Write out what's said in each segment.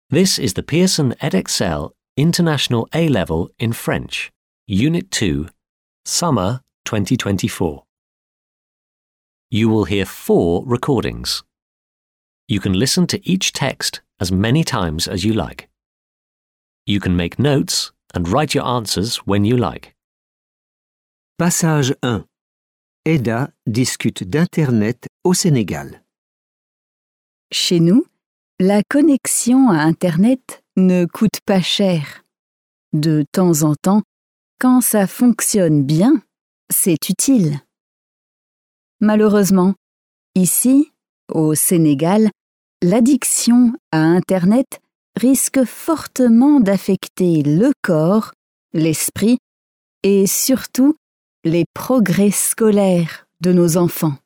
This is the Pearson Edexcel International A-Level in French, Unit 2, Summer 2024. You will hear 4 recordings. You can listen to each text as many times as you like. You can make notes and write your answers when you like. Passage 1. Eda discute d'Internet au Sénégal. Chez nous, la connexion à Internet ne coûte pas cher. De temps en temps, quand ça fonctionne bien, c'est utile. Malheureusement, ici, au Sénégal, l'addiction à Internet risque fortement d'affecter le corps, l'esprit et surtout les progrès scolaires de nos enfants.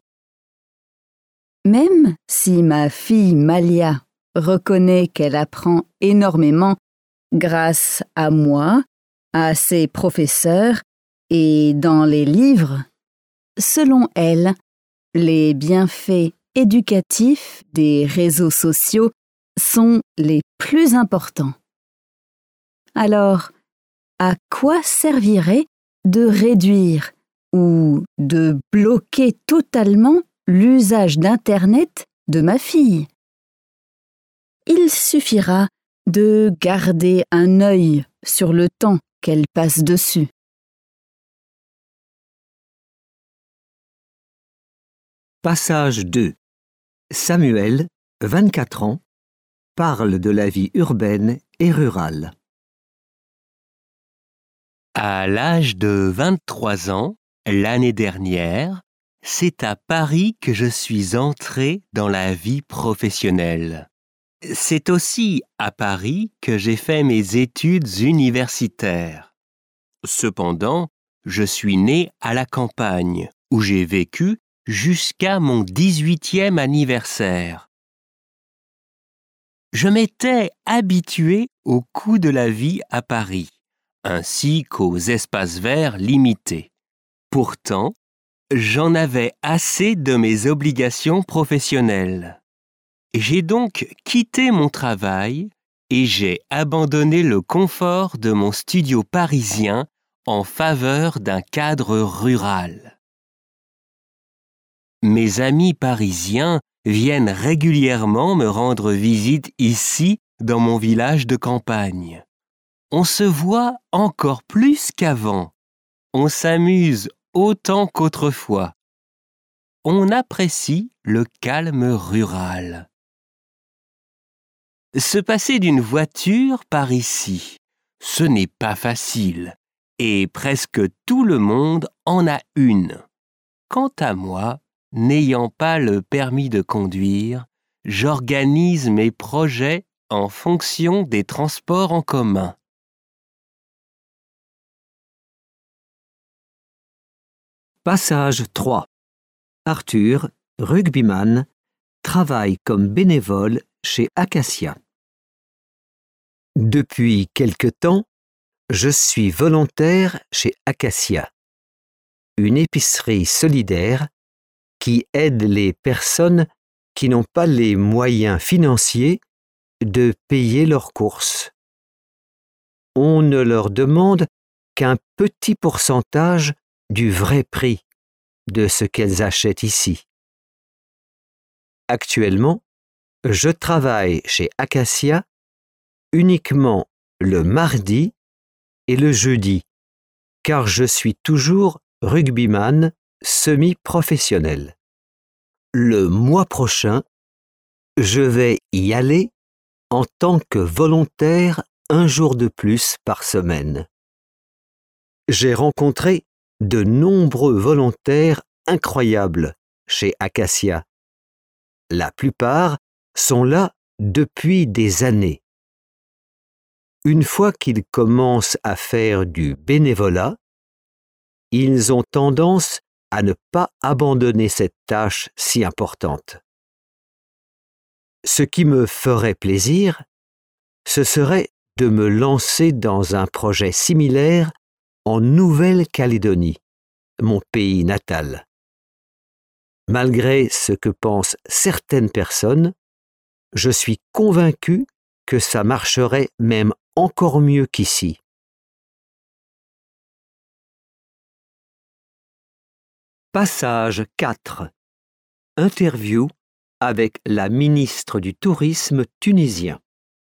Même si ma fille Malia reconnaît qu'elle apprend énormément grâce à moi, à ses professeurs et dans les livres, selon elle, les bienfaits éducatifs des réseaux sociaux sont les plus importants. Alors, à quoi servirait de réduire ou de bloquer totalement l'usage d'Internet de ma fille? Il suffira de garder un œil sur le temps qu'elle passe dessus. Passage 2. Samuel, 24 ans, parle de la vie urbaine et rurale. À l'âge de 23 ans, l'année dernière, c'est à Paris que je suis entré dans la vie professionnelle. C'est aussi à Paris que j'ai fait mes études universitaires. Cependant, je suis né à la campagne, où j'ai vécu jusqu'à mon 18e anniversaire. Je m'étais habitué au coût de la vie à Paris, ainsi qu'aux espaces verts limités. Pourtant, j'en avais assez de mes obligations professionnelles. J'ai donc quitté mon travail et j'ai abandonné le confort de mon studio parisien en faveur d'un cadre rural. Mes amis parisiens viennent régulièrement me rendre visite ici, dans mon village de campagne. On se voit encore plus qu'avant. On s'amuse autant qu'autrefois. On apprécie le calme rural. Se passer d'une voiture par ici, ce n'est pas facile, et presque tout le monde en a une. Quant à moi, n'ayant pas le permis de conduire, j'organise mes projets en fonction des transports en commun. Passage 3. Arthur, rugbyman, travaille comme bénévole chez Acacia. Depuis quelque temps, je suis volontaire chez Acacia, une épicerie solidaire qui aide les personnes qui n'ont pas les moyens financiers de payer leurs courses. On ne leur demande qu'un petit pourcentage du vrai prix de ce qu'elles achètent ici. Actuellement, je travaille chez Acacia uniquement le mardi et le jeudi, car je suis toujours rugbyman semi-professionnel. Le mois prochain, je vais y aller en tant que volontaire 1 jour de plus par semaine. J'ai rencontré de nombreux volontaires incroyables chez Acacia. La plupart sont là depuis des années. Une fois qu'ils commencent à faire du bénévolat, ils ont tendance à ne pas abandonner cette tâche si importante. Ce qui me ferait plaisir, ce serait de me lancer dans un projet similaire en Nouvelle-Calédonie, mon pays natal. Malgré ce que pensent certaines personnes, je suis convaincu que ça marcherait même encore mieux qu'ici. Passage 4. Interview avec la ministre du Tourisme tunisien.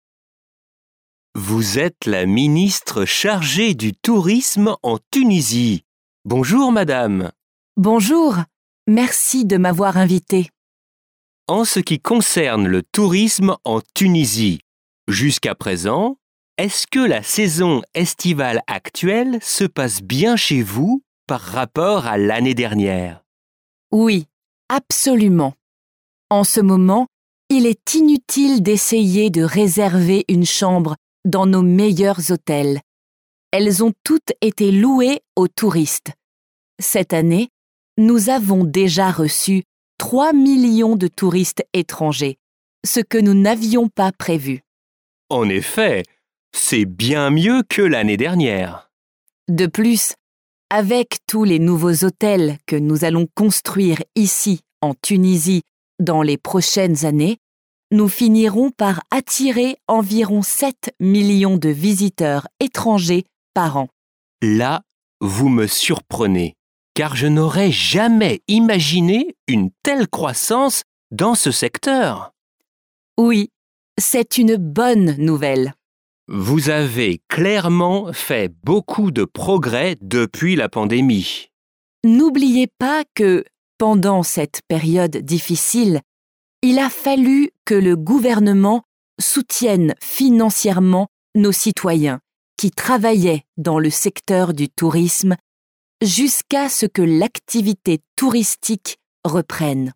Vous êtes la ministre chargée du tourisme en Tunisie. Bonjour, madame. Bonjour, merci de m'avoir invité. En ce qui concerne le tourisme en Tunisie, jusqu'à présent, est-ce que la saison estivale actuelle se passe bien chez vous par rapport à l'année dernière? Oui, absolument. En ce moment, il est inutile d'essayer de réserver une chambre dans nos meilleurs hôtels. Elles ont toutes été louées aux touristes. Cette année, nous avons déjà reçu 3 millions de touristes étrangers, ce que nous n'avions pas prévu. En effet, c'est bien mieux que l'année dernière. De plus, avec tous les nouveaux hôtels que nous allons construire ici, en Tunisie, dans les prochaines années, nous finirons par attirer environ 7 millions de visiteurs étrangers par an. Là, vous me surprenez, car je n'aurais jamais imaginé une telle croissance dans ce secteur. Oui, c'est une bonne nouvelle. Vous avez clairement fait beaucoup de progrès depuis la pandémie. N'oubliez pas que, pendant cette période difficile, il a fallu que le gouvernement soutienne financièrement nos citoyens qui travaillaient dans le secteur du tourisme jusqu'à ce que l'activité touristique reprenne.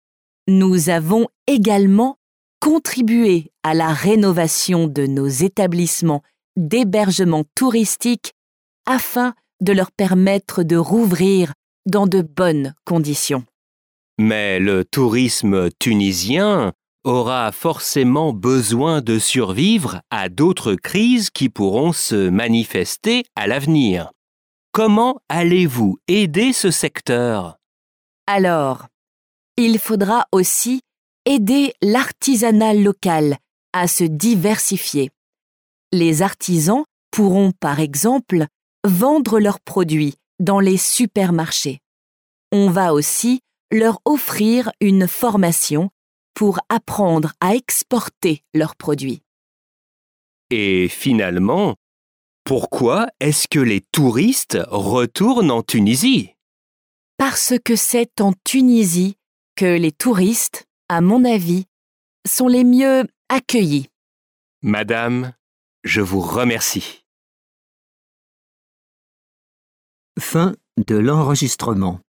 Nous avons également contribué à la rénovation de nos établissements d'hébergement touristique afin de leur permettre de rouvrir dans de bonnes conditions. Mais le tourisme tunisien aura forcément besoin de survivre à d'autres crises qui pourront se manifester à l'avenir. Comment allez-vous aider ce secteur? Alors, il faudra aussi aider l'artisanat local à se diversifier. Les artisans pourront, par exemple, vendre leurs produits dans les supermarchés. On va aussi leur offrir une formation pour apprendre à exporter leurs produits. Et finalement, pourquoi est-ce que les touristes retournent en Tunisie? Parce que c'est en Tunisie que les touristes, à mon avis, sont les mieux accueillis. Madame, je vous remercie. Fin de l'enregistrement.